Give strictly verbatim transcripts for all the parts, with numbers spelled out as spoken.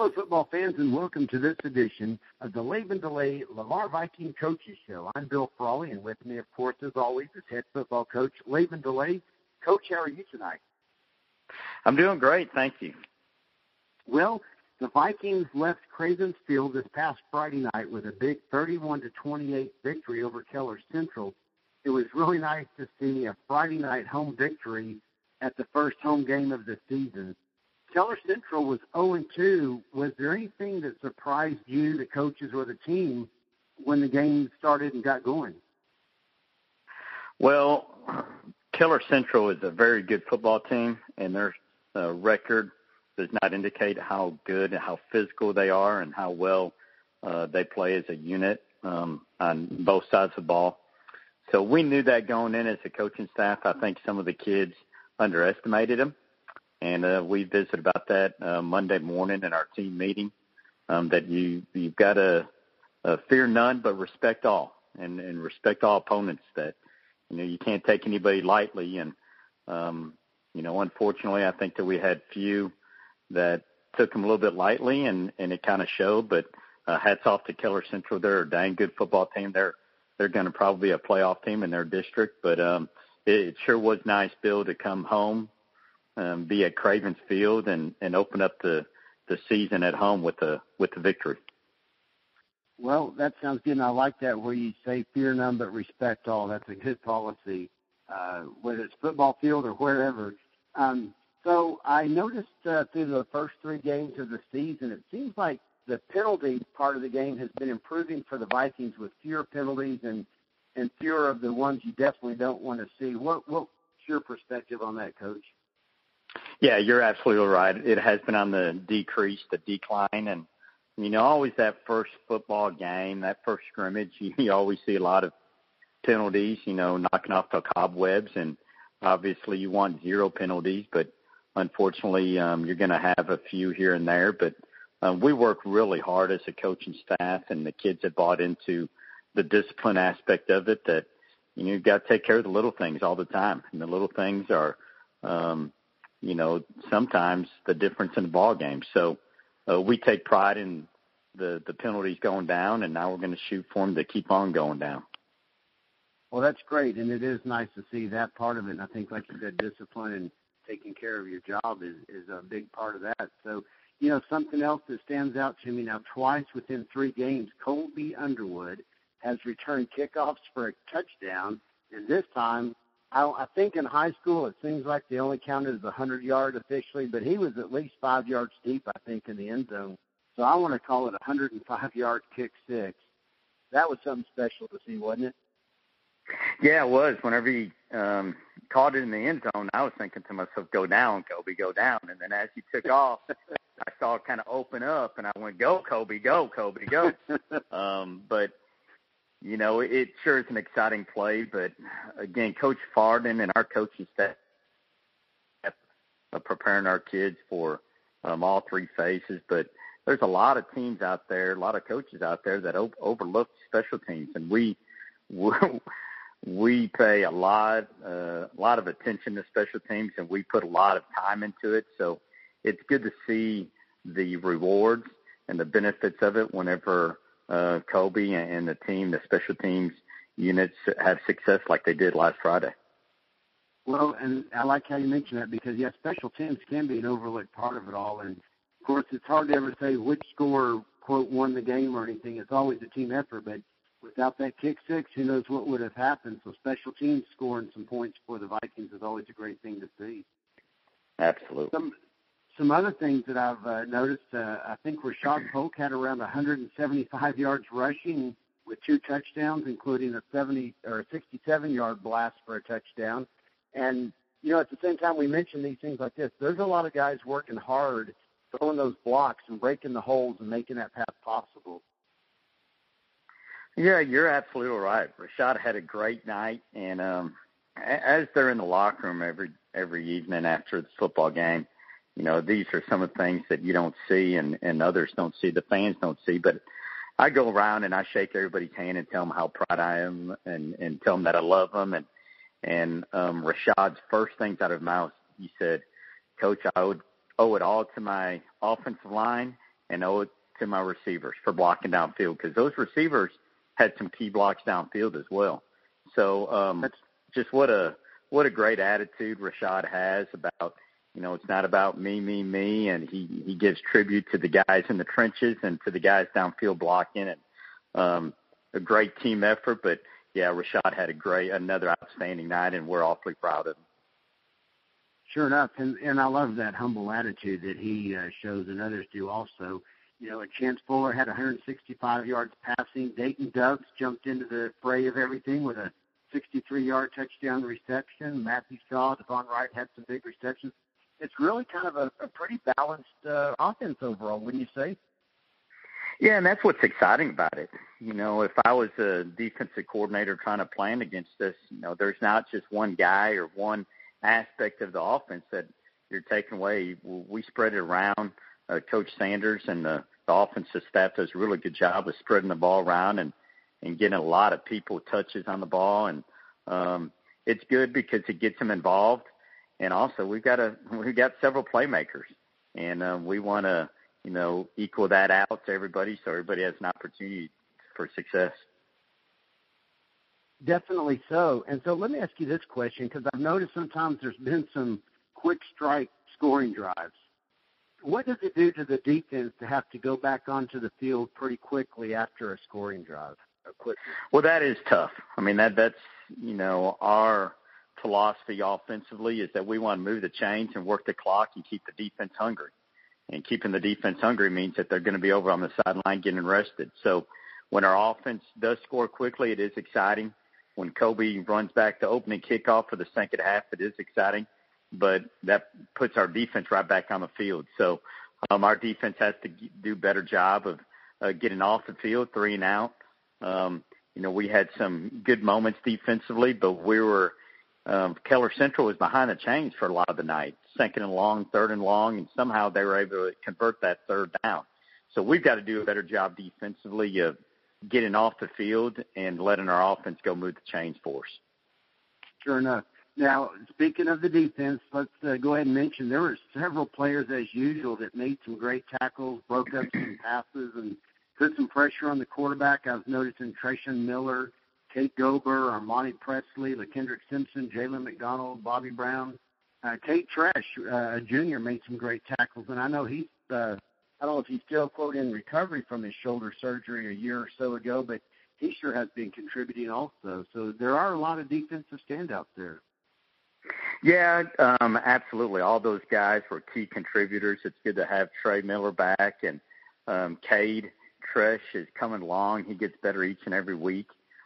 Hello, football fans, and welcome to this edition of the Laban DeLay Lamar Viking Coaches Show. I'm Bill Frawley, and with me, of course, as always, is head football coach Laban DeLay. Coach, how are you tonight? I'm doing great, thank you. Well, the Vikings left Cravens Field this past Friday night with a big thirty-one to twenty-eight victory over Keller Central. It was really nice to see a Friday night home victory at the first home game of the season. Keller Central was oh and two. Was there anything that surprised you, the coaches, or the team when the game started and got going? Well, Keller Central is a very good football team, and their uh, record does not indicate how good and how physical they are and how well uh, they play as a unit um, on both sides of the ball. So we knew that going in as a coaching staff. I think some of the kids underestimated them. And uh, we visited about that uh, Monday morning in our team meeting, um, that you, you've got to uh, fear none but respect all, and, and respect all opponents, that, you know, you can't take anybody lightly. And, um, you know, unfortunately, I think that we had few that took them a little bit lightly, and, and it kind of showed. But uh, hats off to Keller Central. They're a dang good football team. They're, they're going to probably be a playoff team in their district. But um, it, it sure was nice, Bill, to come home, Um, be at Cravens Field and, and open up the, the season at home with the with the victory. Well, that sounds good, and I like that where you say fear none but respect all. That's a good policy, uh, whether it's football field or wherever. Um, so I noticed uh, through the first three games of the season, it seems like the penalty part of the game has been improving for the Vikings with fewer penalties and, and fewer of the ones you definitely don't want to see. What, what's your perspective on that, Coach? Yeah, you're absolutely right. It has been on the decrease, the decline. And, you know, always that first football game, that first scrimmage, you, you always see a lot of penalties, you know, knocking off the cobwebs. And obviously you want zero penalties, but unfortunately um, you're going to have a few here and there. But um, we work really hard as a coaching staff, and the kids have bought into the discipline aspect of it, that, you know, you've got to take care of the little things all the time. And the little things are um, – you know, sometimes the difference in the ball game. So uh, we take pride in the, the penalties going down, and now we're going to shoot for them to keep on going down. Well, that's great, and it is nice to see that part of it. And I think, like you said, discipline and taking care of your job is, is a big part of that. So, you know, something else that stands out to me now, twice within three games, Colby Underwood has returned kickoffs for a touchdown, and this time, I, I think in high school it seems like they only counted as one hundred yard officially, but he was at least five yards deep, I think, in the end zone. So I want to call it a one hundred five yard kick six. That was something special to see, wasn't it? Yeah, it was. Whenever he um, caught it in the end zone, I was thinking to myself, go down, Kobe, go down. And then as he took off, I saw it kind of open up, and I went, go, Kobe, go, Kobe, go. um, but You know, it sure is an exciting play, but, again, Coach Farden and our coaching staff are preparing our kids for um, all three phases. But there's a lot of teams out there, a lot of coaches out there that o- overlook special teams, and we we pay a lot, uh, a lot of attention to special teams, and we put a lot of time into it. So it's good to see the rewards and the benefits of it whenever Uh, Kobe and the team, the special teams units, have success like they did last Friday. Well, and I like how you mentioned that because, yeah, special teams can be an overlooked part of it all. And, of course, it's hard to ever say which scorer, quote, won the game or anything. It's always a team effort. But without that kick six, who knows what would have happened. So special teams scoring some points for the Vikings is always a great thing to see. Absolutely. Some, Some other things that I've uh, noticed, uh, I think Rashad Polk had around one hundred seventy-five yards rushing with two touchdowns, including a seventy or sixty-seven yard blast for a touchdown. And, you know, at the same time we mention these things like this, there's a lot of guys working hard, throwing those blocks and breaking the holes and making that path possible. Yeah, you're absolutely right. Rashad had a great night, and um, as they're in the locker room every every evening after the football game, you know, these are some of the things that you don't see and, and others don't see, the fans don't see. But I go around and I shake everybody's hand and tell them how proud I am and, and tell them that I love them. And, and um, Rashad's first things out of his mouth, he said, Coach, I would owe it all to my offensive line and owe it to my receivers for blocking downfield, because those receivers had some key blocks downfield as well. So um, that's just what a what a great attitude Rashad has about, you know, it's not about me, me, me, and he, he gives tribute to the guys in the trenches and to the guys downfield blocking, and um, a great team effort. But, yeah, Rashad had a great, another outstanding night, and we're awfully proud of him. Sure enough, and, and I love that humble attitude that he uh, shows and others do also. You know, Chance Fuller had one hundred sixty-five yards passing. Dayton Dubs jumped into the fray of everything with a sixty-three-yard touchdown reception. Matthew Shaw, Devon Wright had some big receptions. It's really kind of a, a pretty balanced uh, offense overall, wouldn't you say? Yeah, and that's what's exciting about it. You know, if I was a defensive coordinator trying to plan against this, you know, there's not just one guy or one aspect of the offense that you're taking away. We spread it around. Uh, Coach Sanders and the, the offensive staff does a really good job of spreading the ball around and, and getting a lot of people touches on the ball. And um, it's good because it gets them involved. And also we've got a, we've got several playmakers, and um, we want to, you know, equal that out to everybody so everybody has an opportunity for success. Definitely so. And so let me ask you this question, because I've noticed sometimes there's been some quick strike scoring drives. What does it do to the defense to have to go back onto the field pretty quickly after a scoring drive? Well, that is tough. I mean, that that's, you know, our philosophy offensively is that we want to move the chains and work the clock and keep the defense hungry. And keeping the defense hungry means that they're going to be over on the sideline getting rested. So when our offense does score quickly, it is exciting. When Kobe runs back the opening kickoff for the second half, it is exciting. But that puts our defense right back on the field. So um, our defense has to do a better job of uh, getting off the field, three and out. Um, you know, we had some good moments defensively, but we were um, – Keller Central was behind the chains for a lot of the night, second and long, third and long, and somehow they were able to convert that third down. So we've got to do a better job defensively of getting off the field and letting our offense go move the chains for us. Sure enough. Now, speaking of the defense, let's uh, go ahead and mention there were several players, as usual, that made some great tackles, broke up some passes, and put some pressure on the quarterback. I was noticing Trayshawn Miller, Kate Gober, Armani Presley, LaKendrick Simpson, Jalen McDonald, Bobby Brown. Uh, Kate Trash, uh, Junior, made some great tackles, and I know he's uh, – I don't know if he's still, quote, in recovery from his shoulder surgery a year or so ago, but he sure has been contributing also. So there are a lot of defensive standouts there. Yeah, um, absolutely. All those guys were key contributors. It's good to have Trey Miller back, and um, Cade Tresh is coming along. He gets better each and every week.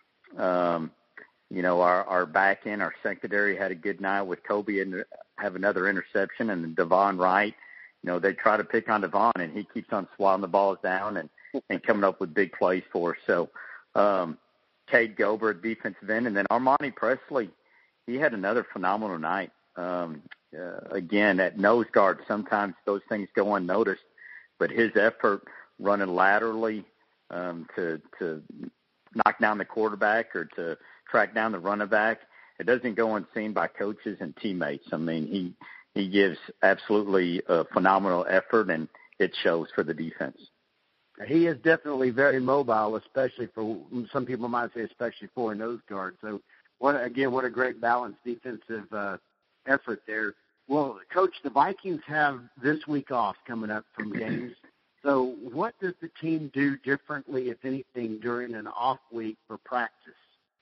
Um, you know, our, our back end, our secondary had a good night with Kobe and have another interception, and Devon Wright. You know, they try to pick on Devon, and he keeps on swatting the balls down and, and coming up with big plays for us. So, um, Cade Gober, defensive end, and then Armani Presley, he had another phenomenal night. Um, uh, again, at nose guard, sometimes those things go unnoticed, but his effort running laterally um, to to knock down the quarterback or to track down the running back, it doesn't go unseen by coaches and teammates. I mean, he he gives absolutely a phenomenal effort, and it shows for the defense. He is definitely very mobile, especially for some people might say, especially for a nose guard. So, what again, what a great balanced defensive uh, effort there. Well, Coach, the Vikings have this week off coming up from games. So, what does the team do differently, if anything, during an off week for practice?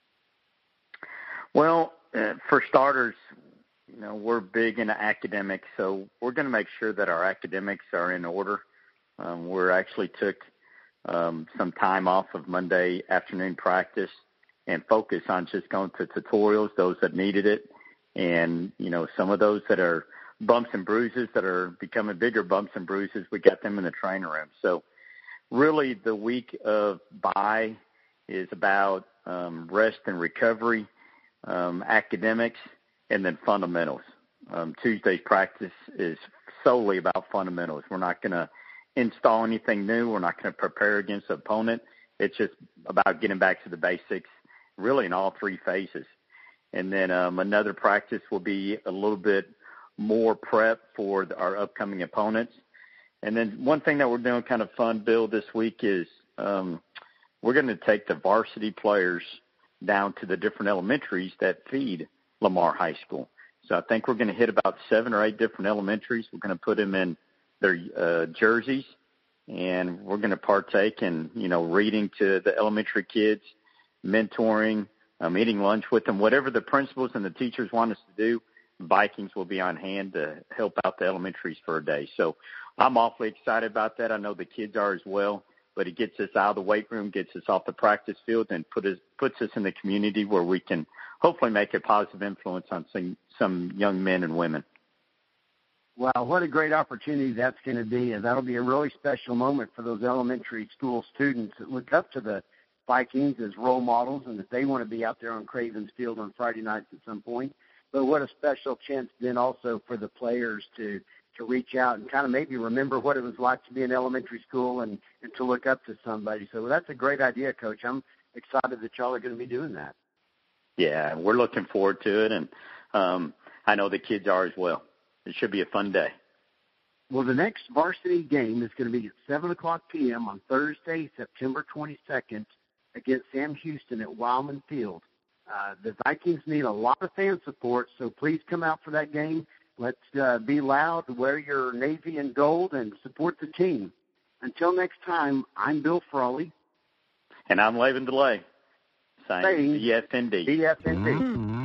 Well, uh, for starters, you know, we're big into academics, so we're going to make sure that our academics are in order. Um, we actually took um, some time off of Monday afternoon practice and focus on just going to tutorials, those that needed it, and, you know, some of those that are bumps and bruises that are becoming bigger bumps and bruises, we got them in the training room. So really the week of bye is about um, rest and recovery, um, academics, and then fundamentals. Um, Tuesday's practice is solely about fundamentals. We're not going to install anything new. We're not going to prepare against the opponent. It's just about getting back to the basics, really in all three phases. And then um, another practice will be a little bit more prep for the, our upcoming opponents. And then one thing that we're doing kind of fun, Bill, this week is um, we're going to take the varsity players down to the different elementaries that feed Lamar High School. So I think we're going to hit about seven or eight different elementaries. We're going to put them in their uh, jerseys, and we're going to partake in, you know, reading to the elementary kids, mentoring, um, eating lunch with them, whatever the principals and the teachers want us to do. Vikings will be on hand to help out the elementaries for a day. So I'm awfully excited about that. I know the kids are as well, but it gets us out of the weight room, gets us off the practice field, and put us, puts us in the community where we can hopefully make a positive influence on some, some young men and women. Wow, what a great opportunity that's going to be, and that'll be a really special moment for those elementary school students that look up to the Vikings as role models, and that they want to be out there on Cravens Field on Friday nights at some point. But what a special chance then also for the players to, to reach out and kind of maybe remember what it was like to be in elementary school and, and to look up to somebody. So that's a great idea, Coach. I'm excited that y'all are going to be doing that. Yeah, we're looking forward to it, and um, I know the kids are as well. It should be a fun day. Well, the next varsity game is going to be at seven o'clock p.m. on Thursday, September twenty-second, against Sam Houston at Wildman Field. Uh, the Vikings need a lot of fan support, so please come out for that game. Let's uh, be loud, wear your navy and gold, and support the team. Until next time, I'm Bill Frawley. And I'm Laven DeLay, saying saying B F N D. B F N D.